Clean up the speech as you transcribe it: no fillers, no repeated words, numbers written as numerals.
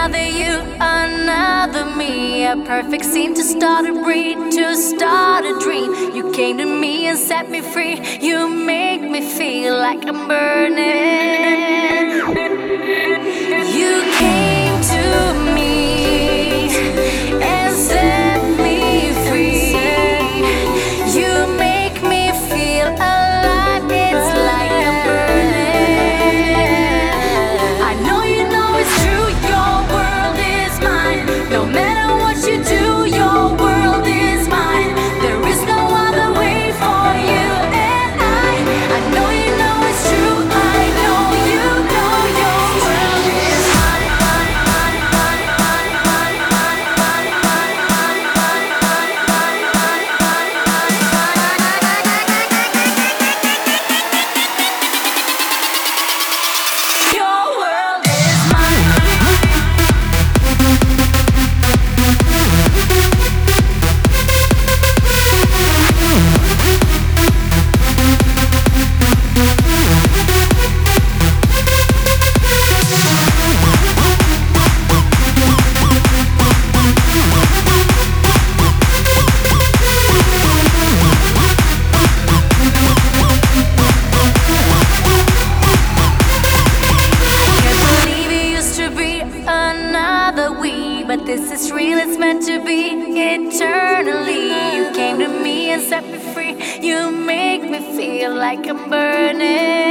another you, another me. A perfect scene to start a breed, to start a dream. You came to me and set me free. You make me feel like I'm burning. You came to me and set me free. You make me feel alive. It's like I'm burning. I know you know it's true. Your world is mine. No matter what you do, your world is mine. There is no other way for you and I know you know it's true. I know you know your world is mine. Your world is mine. Can't believe it used to be another we, but this is real, it's meant to be eternally. You came to me and set me free. You make me feel like I'm burning.